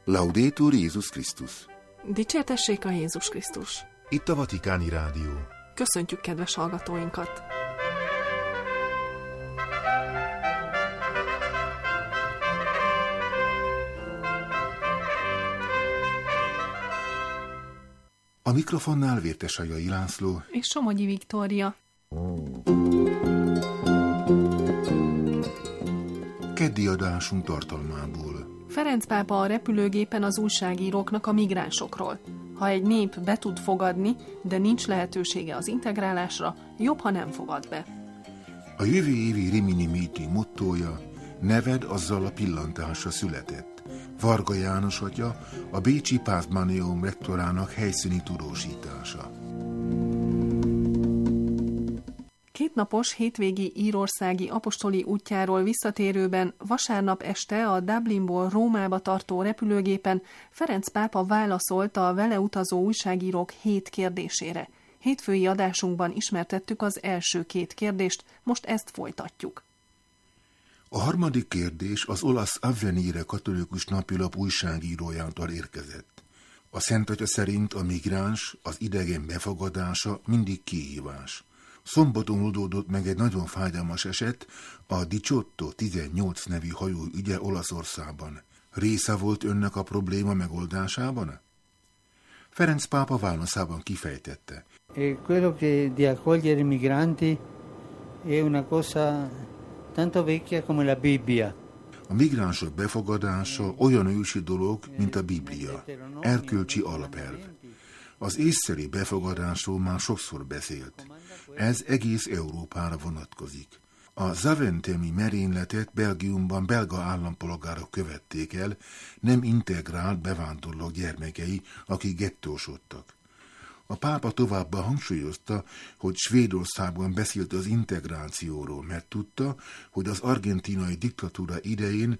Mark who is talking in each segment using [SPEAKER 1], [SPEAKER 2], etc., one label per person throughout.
[SPEAKER 1] Laudetur Jézus Krisztus.
[SPEAKER 2] Dicsértessék a Jézus Krisztus.
[SPEAKER 1] Itt a Vatikáni Rádió.
[SPEAKER 2] Köszöntjük kedves hallgatóinkat!
[SPEAKER 1] A mikrofonnál Vértesajai László
[SPEAKER 2] és Somogyi Viktória.
[SPEAKER 1] Keddi adásunk tartalmából.
[SPEAKER 2] Ferenc pápa a repülőgépen az újságíróknak a migránsokról. Ha egy nép be tud fogadni, de nincs lehetősége az integrálásra, jobb, ha nem fogad be.
[SPEAKER 1] A jövő évi Rimini Meeting mottója: neved azzal a pillantásra született. Varga János atya, a bécsi Pázmánium rektorának helyszíni tudósítása.
[SPEAKER 2] Kétnapos hétvégi írországi apostoli útjáról visszatérőben vasárnap este a Dublinból Rómába tartó repülőgépen Ferenc pápa válaszolt a vele utazó újságírók 7 kérdésére. Hétfői adásunkban ismertettük az első 2 kérdést, most ezt folytatjuk.
[SPEAKER 1] A harmadik kérdés az olasz Avvenire katolikus napilap újságírójától érkezett. A Szent Atya szerint a migráns, az idegen befogadása mindig kihívás. Szombaton oldódott meg egy nagyon fájdalmas eset, a Diciotto 18 nevű hajó ügye Olaszországban. Része volt önnek a probléma megoldásában? Ferenc pápa válaszában kifejtette.
[SPEAKER 3] Quello di accogliere migranti è una cosa tanto vecchia come la Bibbia.
[SPEAKER 1] A migránsok befogadása olyan ősi dolog, mint a Biblia, erkölcsi alapelv. Az észszerű befogadásról már sokszor beszélt. Ez egész Európára vonatkozik. A zaventemi merényletet Belgiumban belga állampolgárok követték el, nem integrált bevándorlók gyermekei, akik gettósodtak. A pápa továbbá hangsúlyozta, hogy Svédországban beszélt az integrációról, mert tudta, hogy az argentinai diktatúra idején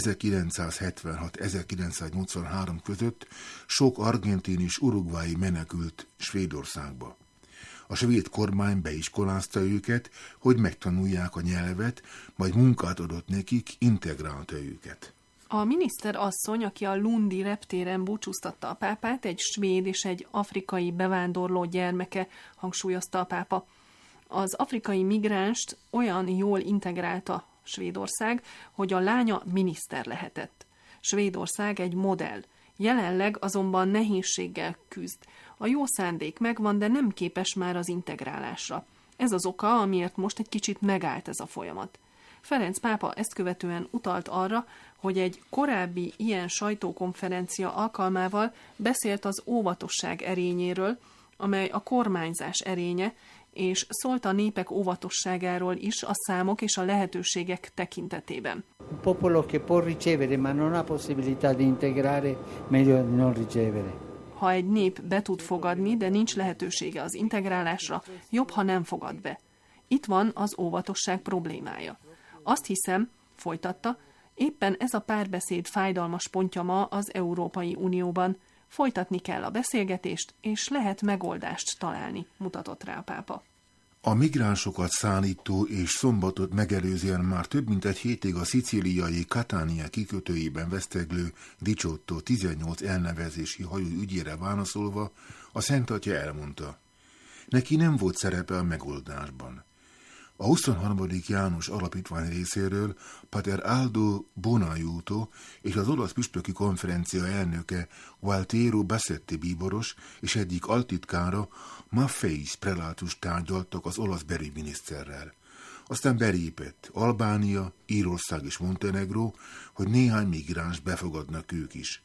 [SPEAKER 1] 1976-1983 között sok argentin és urugvái menekült Svédországba. A svéd kormány beiskolázta őket, hogy megtanulják a nyelvet, majd munkát adott nekik, integrálta őket.
[SPEAKER 2] A miniszter asszony, aki a Lundi reptéren búcsúztatta a pápát, egy svéd és egy afrikai bevándorló gyermeke, hangsúlyozta a pápa. Az afrikai migránst olyan jól integrálta Svédország, hogy a lánya miniszter lehetett. Svédország egy modell. Jelenleg azonban nehézséggel küzd. A jó szándék megvan, de nem képes már az integrálásra. Ez az oka, amiért most egy kicsit megállt ez a folyamat. Ferenc pápa ezt követően utalt arra, hogy egy korábbi ilyen sajtókonferencia alkalmával beszélt az óvatosság erényéről, amely a kormányzás erénye, és szólt a népek óvatosságáról is a számok és a lehetőségek tekintetében.
[SPEAKER 3] Un popolo che può ricevere, ma non ha possibilità di integrare, meglio non ricevere.
[SPEAKER 2] Ha egy nép be tud fogadni, de nincs lehetősége az integrálásra, jobb, ha nem fogad be. Itt van az óvatosság problémája. Azt hiszem, folytatta, éppen ez a párbeszéd fájdalmas pontja ma az Európai Unióban. Folytatni kell a beszélgetést, és lehet megoldást találni, mutatott rá a pápa.
[SPEAKER 1] A migránsokat szállító és szombatot megelőzően már több mint egy hétig a szicíliai Catania kikötőjében veszteglő Diciotto 18 elnevezési hajó ügyére válaszolva a Szent Atya elmondta: neki nem volt szerepe a megoldásban. A 23. János Alapítvány részéről Pater Aldo Bonaiuto és az olasz püspöki konferencia elnöke Gualtiero Bassetti bíboros és egyik altitkára Maffeis prelátus tárgyaltak az olasz belügyminiszterrel. Aztán belépett Albánia, Írország és Montenegró, hogy néhány migráns befogadnak ők is.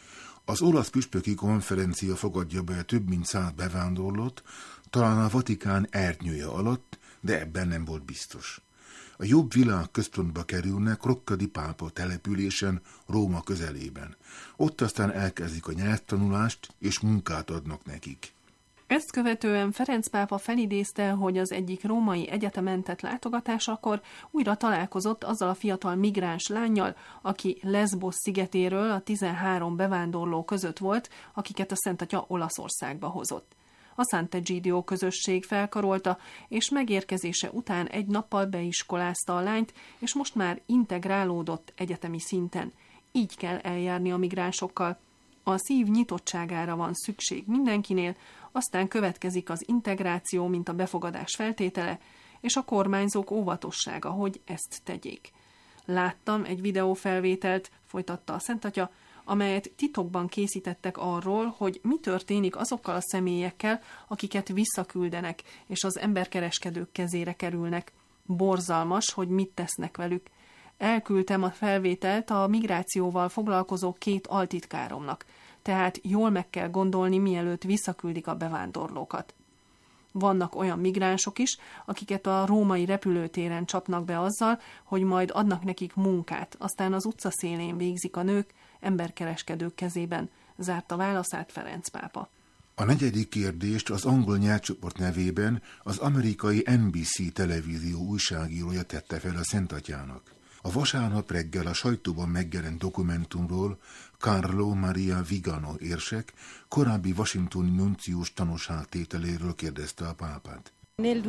[SPEAKER 1] Az olasz püspöki konferencia fogadja be több mint 100 bevándorlót, talán a Vatikán ernyője alatt, de ebben nem volt biztos. A jobb világ központba kerülnek Rocca di Papa településen, Róma közelében. Ott aztán elkezdik a nyelvtanulást, és munkát adnak nekik.
[SPEAKER 2] Ezt követően Ferenc pápa felidézte, hogy az egyik római egyetemen tett látogatásakor újra találkozott azzal a fiatal migráns lánnyal, aki Lesbos szigetéről a 13 bevándorló között volt, akiket a Szent Atya Olaszországba hozott. A Sant'Egidio közösség felkarolta, és megérkezése után egy nappal beiskolázta a lányt, és most már integrálódott egyetemi szinten. Így kell eljárni a migránsokkal. A szív nyitottságára van szükség mindenkinél, aztán következik az integráció, mint a befogadás feltétele, és a kormányzók óvatossága, hogy ezt tegyék. Láttam egy videófelvételt, folytatta a Szentatya, amelyet titokban készítettek arról, hogy mi történik azokkal a személyekkel, akiket visszaküldenek, és az emberkereskedők kezére kerülnek. Borzalmas, hogy mit tesznek velük. Elküldtem a felvételt a migrációval foglalkozó 2 altitkáromnak, tehát jól meg kell gondolni, mielőtt visszaküldik a bevándorlókat. Vannak olyan migránsok is, akiket a római repülőtéren csapnak be azzal, hogy majd adnak nekik munkát, aztán az utcaszélén végzik a nők emberkereskedők kezében, zárta válaszát Ferenc pápa.
[SPEAKER 1] A 4. kérdést az angol nyelvcsoport nevében az amerikai NBC televízió újságírója tette fel a Szentatyának. A vasárnap reggel a sajtóban megjelent dokumentumról Carlo Maria Vigano érsek korábbi washingtoni nuncius tanúságtételéről kérdezte a pápát.
[SPEAKER 4] Nel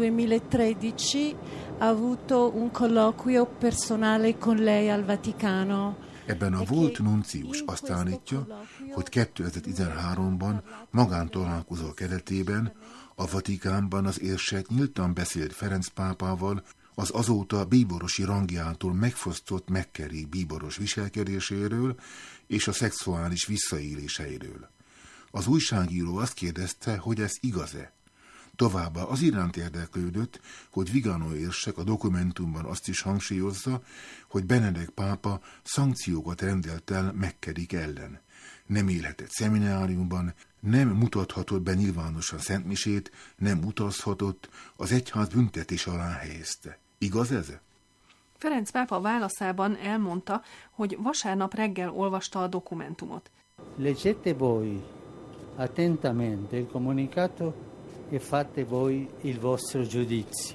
[SPEAKER 4] 2013 ha avuto un colloquio personale con lei al Vaticano.
[SPEAKER 1] Ebben a volt nuncius azt állítja, hogy 2013-ban magántalálkozó keretében a Vatikánban az érsek nyíltan beszélt Ferenc pápával az azóta bíborosi rangjától megfosztott McCarrick bíboros viselkedéséről és a szexuális visszaéléseiről. Az újságíró azt kérdezte, hogy ez igaz-e. Továbbá az iránt érdeklődött, hogy Vigano érsek a dokumentumban azt is hangsúlyozza, hogy Benedek pápa szankciókat rendelt el McCarrick ellen. Nem élhetett szemináriumban, nem mutathatott be nyilvánosan szentmisét, nem utazhatott, az egyház büntetés alá helyezte. Igaz ez?
[SPEAKER 2] Ferenc pápa válaszában elmondta, hogy vasárnap reggel olvasta a dokumentumot.
[SPEAKER 3] Leggete voi attentamente il comunicato e fate voi il vostro giudizio.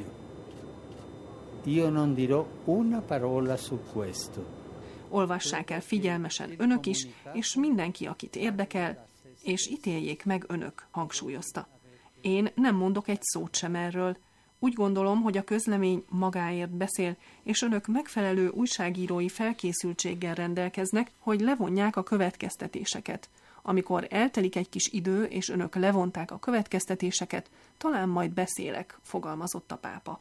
[SPEAKER 3] Io non dirò una parola su questo.
[SPEAKER 2] Olvassák el figyelmesen önök is, és mindenki, akit érdekel, és ítéljék meg önök, hangsúlyozta. Én nem mondok egy szót sem erről. Úgy gondolom, hogy a közlemény magáért beszél, és önök megfelelő újságírói felkészültséggel rendelkeznek, hogy levonják a következtetéseket. Amikor eltelik egy kis idő, és önök levonták a következtetéseket, talán majd beszélek, fogalmazott a pápa.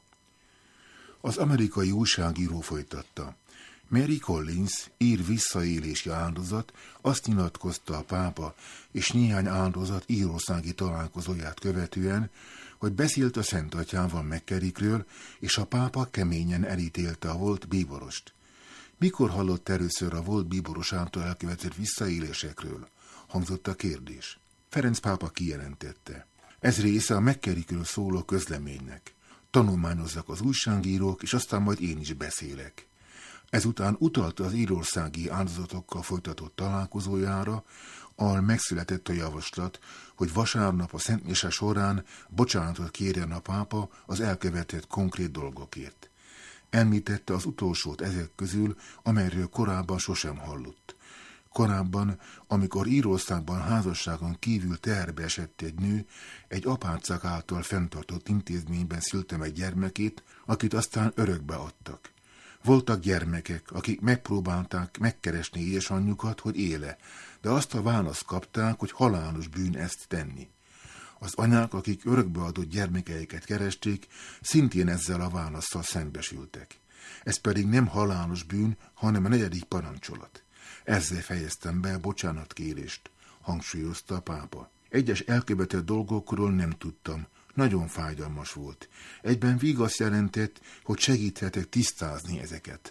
[SPEAKER 1] Az amerikai újságíró folytatta. Mary Collins, ír visszaélési áldozat, azt nyilatkozta a pápa és néhány áldozat írországi találkozóját követően, hogy beszélt a Szent Atyával McCarrickről, és a pápa keményen elítélte a volt bíborost. Mikor hallott először a volt bíboros által elkövetett visszaélésekről? Hangzott a kérdés. Ferenc pápa kijelentette. Ez része a McCarrickről szóló közleménynek. Tanulmányozzak az újságírók, és aztán majd én is beszélek. Ezután utalt az írországi áldozatokkal folytatott találkozójára, ahol megszületett a javaslat, hogy vasárnap a szentmise során bocsánatot kérjen a pápa az elkövetett konkrét dolgokért. Említette az utolsót ezek közül, amelyről korábban sosem hallott. Korábban, amikor Írországban házasságon kívül teherbe esett egy nő, egy apácák által fenntartott intézményben szülte meg gyermekét, akit aztán örökbe adtak. Voltak gyermekek, akik megpróbálták megkeresni édesanyjukat, hogy éle, de azt a választ kapták, hogy halálos bűn ezt tenni. Az anyák, akik örökbeadott gyermekeiket keresték, szintén ezzel a válasszal szembesültek. Ez pedig nem halálos bűn, hanem a 4. parancsolat. Ezzel fejeztem be a bocsánatkérést, hangsúlyozta a pápa. Egyes elkövetett dolgokról nem tudtam. Nagyon fájdalmas volt. Egyben vigaszt jelentett, hogy segíthetek tisztázni ezeket.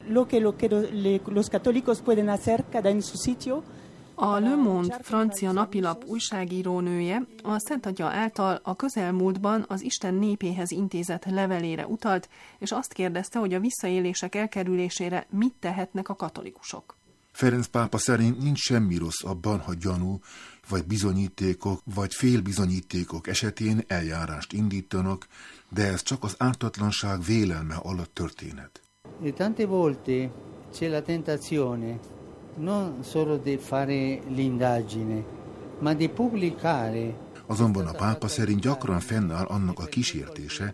[SPEAKER 2] A Le Monde francia napilap újságírónője a Szent Atya által a közelmúltban az Isten népéhez intézett levelére utalt, és azt kérdezte, hogy a visszaélések elkerülésére mit tehetnek a katolikusok.
[SPEAKER 1] Ferenc pápa szerint nincs semmi rossz abban, ha gyanú, vagy bizonyítékok, vagy félbizonyítékok esetén eljárást indítanak, de ez csak az ártatlanság vélelme alatt történhet.
[SPEAKER 3] E tante volte c'è la tentazione non solo di fare l'indagine, ma di pubblicare.
[SPEAKER 1] Azonban a pápa szerint gyakran fennáll annak a kísértése,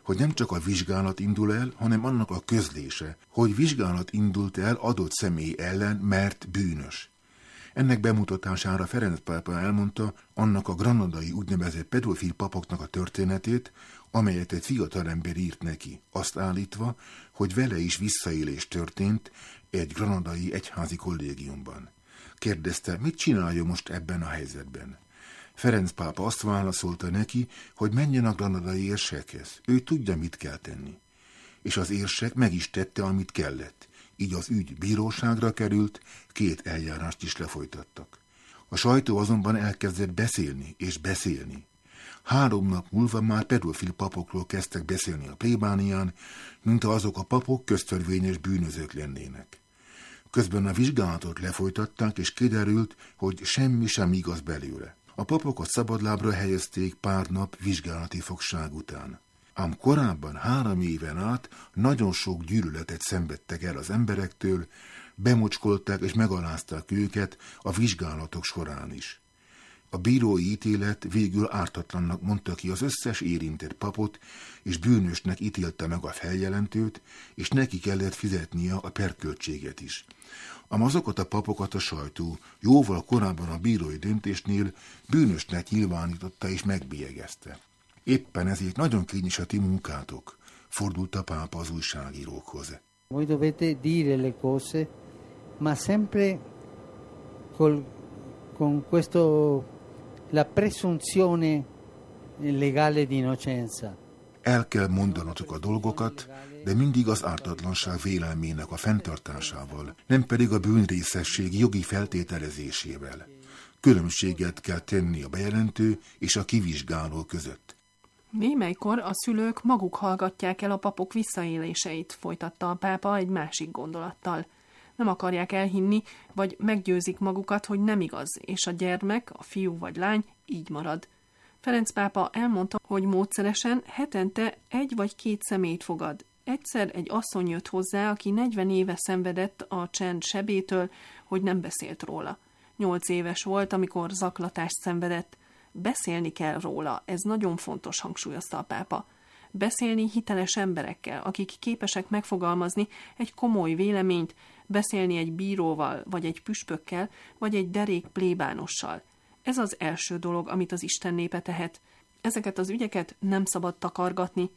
[SPEAKER 1] hogy nem csak a vizsgálat indul el, hanem annak a közlése, hogy vizsgálat indult el adott személy ellen, mert bűnös. Ennek bemutatására Ferenc pápa elmondta annak a granadai úgynevezett pedofil papoknak a történetét, amelyet egy fiatalember írt neki, azt állítva, hogy vele is visszaélés történt egy granadai egyházi kollégiumban. Kérdezte, mit csinálja most ebben a helyzetben. Ferenc pápa azt válaszolta neki, hogy menjen a granadai érsekhez, ő tudja, mit kell tenni. És az érsek meg is tette, amit kellett. Így az ügy bíróságra került, 2 eljárást is lefolytattak. A sajtó azonban elkezdett beszélni és beszélni. 3 nap múlva már pedofil papokról kezdtek beszélni a plébánián, mint ha azok a papok köztörvényes bűnözők lennének. Közben a vizsgálatot lefolytatták, és kiderült, hogy semmi sem igaz belőle. A papokat szabadlábra helyezték pár nap vizsgálati fogság után. Ám korábban 3 éven át nagyon sok gyűlöletet szenvedtek el az emberektől, bemocskolták és megalázták őket a vizsgálatok során is. A bírói ítélet végül ártatlannak mondta ki az összes érintett papot, és bűnösnek ítélte meg a feljelentőt, és neki kellett fizetnie a perköltséget is. Ám azokat a papokat a sajtó jóval korábban a bírói döntésnél bűnösnek nyilvánította és megbélyegezte. Éppen ezért nagyon kényes a ti munkátok, fordult a pápa az újságírókhoz.
[SPEAKER 3] Voi dovete dire le cose, ma sempre con questo la presunzione legale di innocenza.
[SPEAKER 1] El kell mondanotok a dolgokat, de mindig az ártatlanság vélelmének a fenntartásával, nem pedig a bűnrészesség jogi feltételezésével. Különbséget kell tenni a bejelentő és a kivizsgáló között.
[SPEAKER 2] Némelykor a szülők maguk hallgatják el a papok visszaéléseit, folytatta a pápa egy másik gondolattal. Nem akarják elhinni, vagy meggyőzik magukat, hogy nem igaz, és a gyermek, a fiú vagy lány így marad. Ferenc pápa elmondta, hogy módszeresen hetente 1 vagy 2 személyt fogad. Egyszer egy asszony jött hozzá, aki 40 éve szenvedett a csend sebétől, hogy nem beszélt róla. 8 éves volt, amikor zaklatást szenvedett. Beszélni kell róla, ez nagyon fontos, hangsúlyozta a pápa. Beszélni hiteles emberekkel, akik képesek megfogalmazni egy komoly véleményt, beszélni egy bíróval, vagy egy püspökkel, vagy egy derék plébánossal. Ez az első dolog, amit az Isten népe tehet. Ezeket az ügyeket nem szabad takargatni.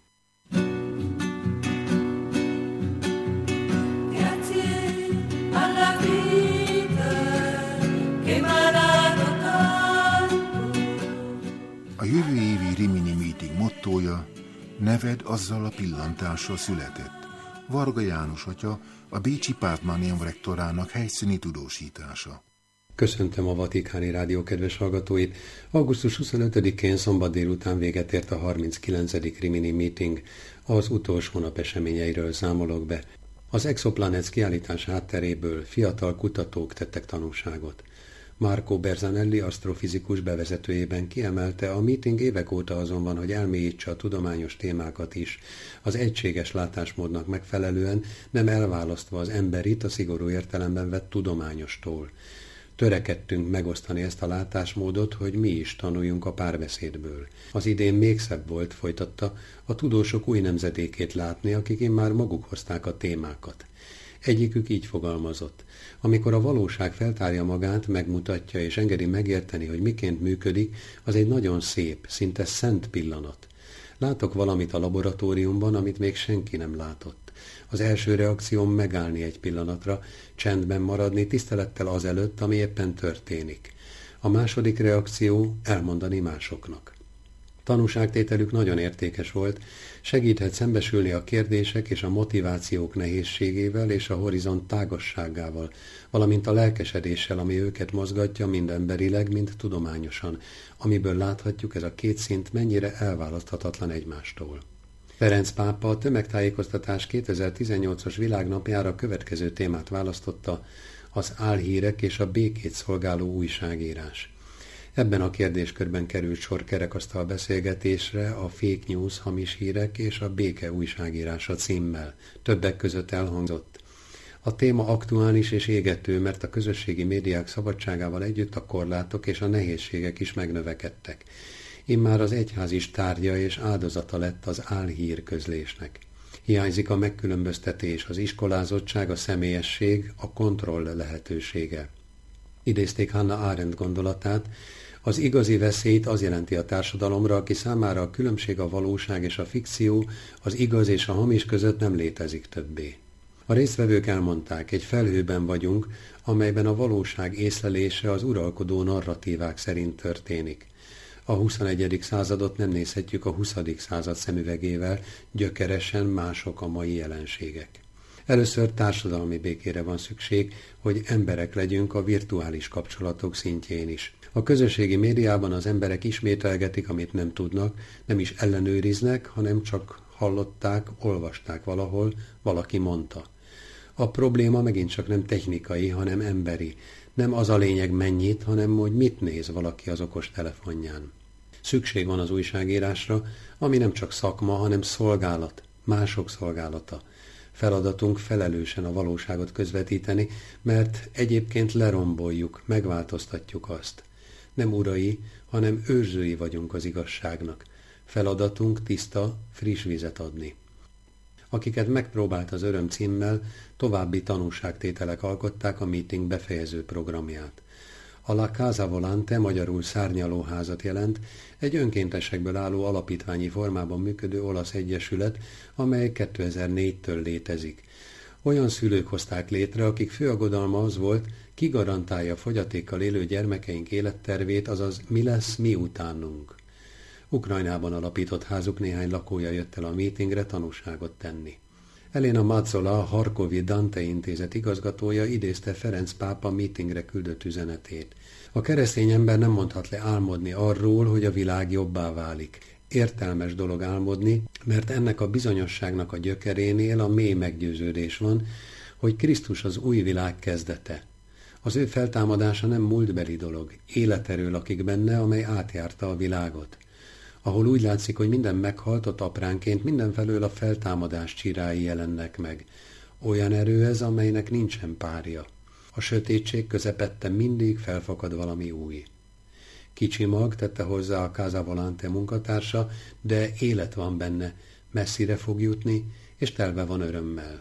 [SPEAKER 1] A jövő évi Rimini Meeting mottója neved azzal a pillantással született. Varga János atya, a bécsi Pázmánium rektorának helyszíni tudósítása.
[SPEAKER 5] Köszöntöm a Vatikáni Rádió kedves hallgatóit. Augusztus 25-én szombat délután véget ért a 39. Rimini Meeting. Az utolsó nap eseményeiről számolok be. Az Exoplanets kiállítás hátteréből fiatal kutatók tettek tanúságot. Marco Berzanelli asztrofizikus bevezetőjében kiemelte, a meeting évek óta azonban, hogy elmélyítse a tudományos témákat is, az egységes látásmódnak megfelelően, nem elválasztva az emberit a szigorú értelemben vett tudományostól. Törekedtünk megosztani ezt a látásmódot, hogy mi is tanuljunk a párbeszédből. Az idén még szebb volt, folytatta, a tudósok új nemzedékét látni, akik immár maguk hozták a témákat. Egyikük így fogalmazott: amikor a valóság feltárja magát, megmutatja és engedi megérteni, hogy miként működik, az egy nagyon szép, szinte szent pillanat. Látok valamit a laboratóriumban, amit még senki nem látott. Az első reakcióm megállni egy pillanatra, csendben maradni, tisztelettel azelőtt, ami éppen történik. A második reakció elmondani másoknak. Tanúságtételük nagyon értékes volt, segíthet szembesülni a kérdések és a motivációk nehézségével és a horizont tágasságával, valamint a lelkesedéssel, ami őket mozgatja mind emberileg, mind tudományosan, amiből láthatjuk, ez a két szint mennyire elválaszthatatlan egymástól. Ferenc pápa a tömegtájékoztatás 2018-as világnapjára következő témát választotta: az álhírek és a békét szolgáló újságírás. Ebben a kérdéskörben került sor kerekasztal beszélgetésre a fake news, hamis hírek és a béke újságírása címmel. Többek között elhangzott: a téma aktuális és égető, mert a közösségi médiák szabadságával együtt a korlátok és a nehézségek is megnövekedtek. Immár az egyház is tárgya és áldozata lett az álhír közlésnek. Hiányzik a megkülönböztetés, az iskolázottság, a személyesség, a kontroll lehetősége. Idézték Hannah Arendt gondolatát, az igazi veszélyt az jelenti a társadalomra, aki számára a különbség a valóság és a fikció, az igaz és a hamis között nem létezik többé. A résztvevők elmondták, egy felhőben vagyunk, amelyben a valóság észlelése az uralkodó narratívák szerint történik. A 21. századot nem nézhetjük a 20. század szemüvegével, gyökeresen mások a mai jelenségek. Először társadalmi békére van szükség, hogy emberek legyünk a virtuális kapcsolatok szintjén is. A közösségi médiában az emberek ismételgetik, amit nem tudnak, nem is ellenőriznek, hanem csak hallották, olvasták valahol, valaki mondta. A probléma megint csak nem technikai, hanem emberi. Nem az a lényeg mennyit, hanem hogy mit néz valaki az okos telefonján. Szükség van az újságírásra, ami nem csak szakma, hanem szolgálat, mások szolgálata. Feladatunk felelősen a valóságot közvetíteni, mert egyébként leromboljuk, megváltoztatjuk azt. Nem urai, hanem őrzői vagyunk az igazságnak. Feladatunk tiszta, friss vizet adni. Akiket megpróbált az Öröm címmel, további tanúságtételek alkották a meeting befejező programját. A La Casa Volante, magyarul szárnyalóházat jelent, egy önkéntesekből álló alapítványi formában működő olasz egyesület, amely 2004-től létezik. Olyan szülők hozták létre, akik fő aggodalma az volt, ki garantálja fogyatékkal élő gyermekeink élettervét, azaz mi lesz mi utánunk. Ukrajnában alapított házuk néhány lakója jött el a meetingre tanúságot tenni. Elena Mazzola, a Harkovi Dante intézet igazgatója idézte Ferenc pápa meetingre küldött üzenetét. A keresztény ember nem mondhat le álmodni arról, hogy a világ jobbá válik. Értelmes dolog álmodni, mert ennek a bizonyosságnak a gyökerénél a mély meggyőződés van, hogy Krisztus az új világ kezdete. Az ő feltámadása nem múltbeli dolog, életerő lakik benne, amely átjárta a világot. Ahol úgy látszik, hogy minden meghalt, ott apránként mindenfelől a feltámadás csirái jelennek meg. Olyan erő ez, amelynek nincsen párja. A sötétség közepette mindig felfakad valami új. Kicsi mag, tette hozzá a Casa Volante munkatársa, de élet van benne, messzire fog jutni, és telve van örömmel.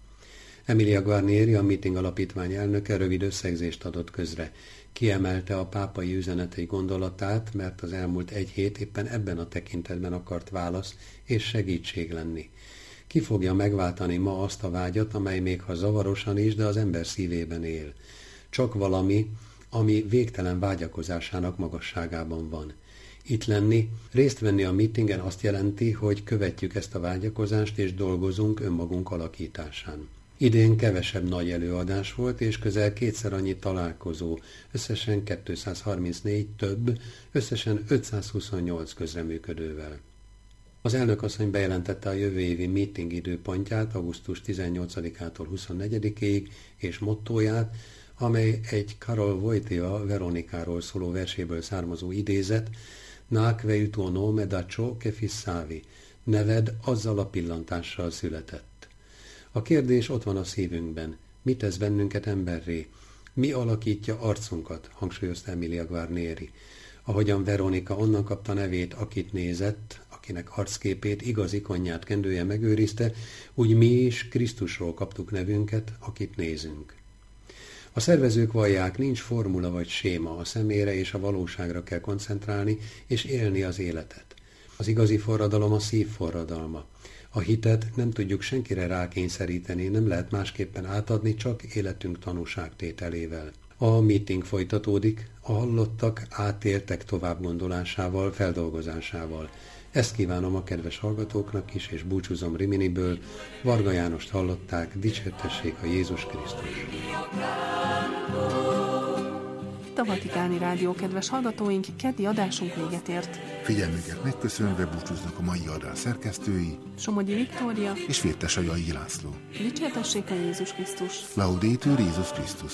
[SPEAKER 5] Emilia Guarnieri, a meeting alapítvány elnöke rövid összegzést adott közre. Kiemelte a pápai üzenetei gondolatát, mert az elmúlt egy hét éppen ebben a tekintetben akart válasz és segítség lenni. Ki fogja megváltani ma azt a vágyat, amely még ha zavarosan is, de az ember szívében él. Csak valami, ami végtelen vágyakozásának magasságában van. Itt lenni, részt venni a meetingen azt jelenti, hogy követjük ezt a vágyakozást és dolgozunk önmagunk alakításán. Idén kevesebb nagy előadás volt, és közel kétszer annyi találkozó, összesen 234 több, összesen 528 közreműködővel. Az elnökasszony bejelentette a jövő évi meeting időpontját augusztus 18-ától 24-ig, és mottóját, amely egy Karol Wojtyła Veronikáról szóló verséből származó idézet, Nacque il tuo nome da ciò che fissavi, neved azzal a pillantással született. A kérdés ott van a szívünkben. Mi tesz bennünket emberré? Mi alakítja arcunkat? Hangsúlyozta Emilia Guarnieri. Ahogyan Veronika onnan kapta nevét, akit nézett, akinek arcképét, igaz ikonját kendője megőrizte, úgy mi is Krisztusról kaptuk nevünket, akit nézünk. A szervezők vallják, nincs formula vagy séma, a személyre és a valóságra kell koncentrálni és élni az életet. Az igazi forradalom a szív forradalma. A hitet nem tudjuk senkire rákényszeríteni, nem lehet másképpen átadni, csak életünk tanúságtételével. A meeting folytatódik, a hallottak átéltek továbbgondolásával, feldolgozásával. Ezt kívánom a kedves hallgatóknak is, és búcsúzom Riminiből. Varga Jánost hallották, dicsértessék a Jézus Krisztus.
[SPEAKER 2] Itt a Vatikáni Rádió, kedves hallgatóink, keddi adásunk véget ért.
[SPEAKER 1] Figyelmüket megköszönve búcsúznak a mai adás szerkesztői,
[SPEAKER 2] Somogyi Viktória
[SPEAKER 1] és Vértesajai László.
[SPEAKER 2] Dicsértessék a Jézus Krisztus.
[SPEAKER 1] Laudetur Jézus Krisztus.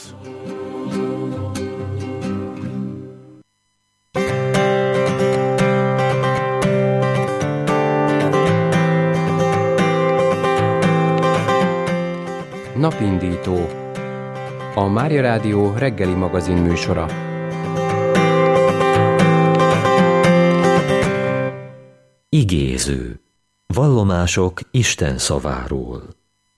[SPEAKER 6] Napindító. A Mária Rádió reggeli magazin műsora.
[SPEAKER 7] Igéző. Vallomások Isten szaváról.